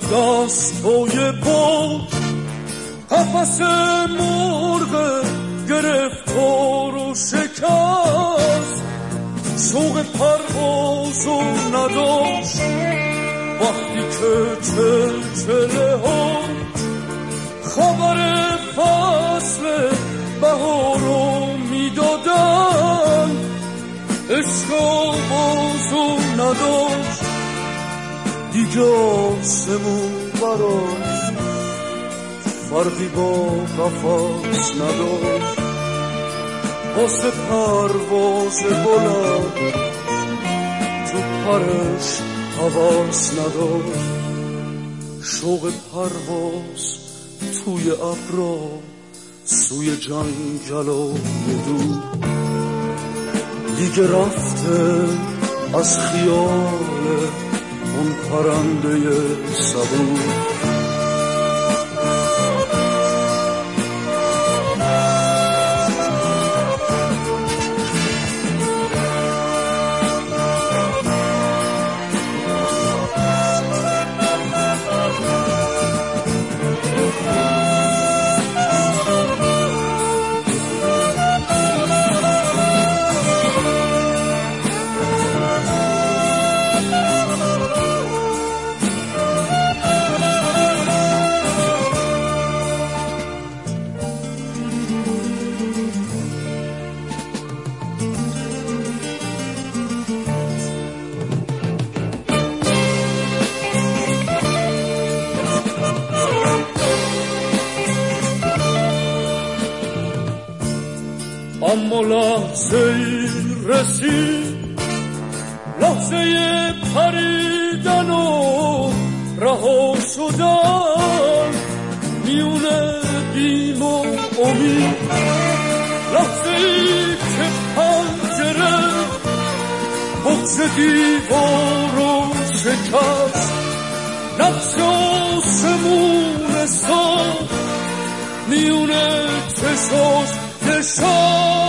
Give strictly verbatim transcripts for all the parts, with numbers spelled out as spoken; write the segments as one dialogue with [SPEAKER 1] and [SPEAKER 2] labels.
[SPEAKER 1] دستای بود قفس مرغ گرفتار و شکست شوق پروازو نداشت وقتی که چلچله ها خبر فصل بهارو میدادن عشق بازو نداشت دیگه آسمون براش فرقی با قفس نداشت واسه پرواز بلند تو پرش حواس نداشت شوق پرواز توی ابرا سوی جنگلای دور دیگه رفته از خیال اون پرنده صبور اما لحظه ای رسید لحظه پریدن و رها شدن میونه بیم و امید لحظه ای که پنجره بغض دیوار رو شکست نقش آسمون ساخت میونه چشاش چشاش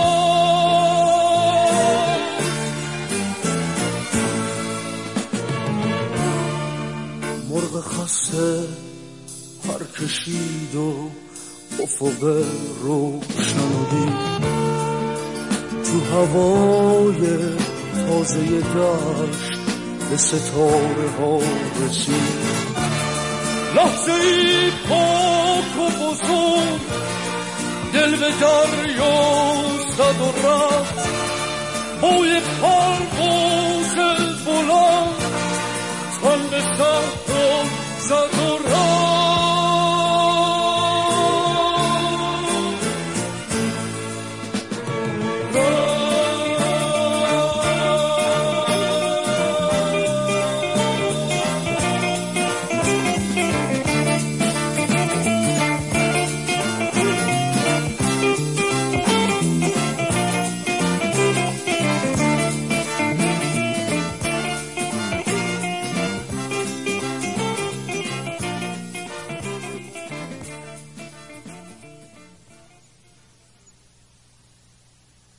[SPEAKER 1] مرغ خسته پر کشید و افق روشن دید تو هوای تازه دشت به ستاره ها رسید لحظه ای پاک و بزرگ دل به دریا زد و رفت بوی پرواز بلند تن به صحرا زد و رفت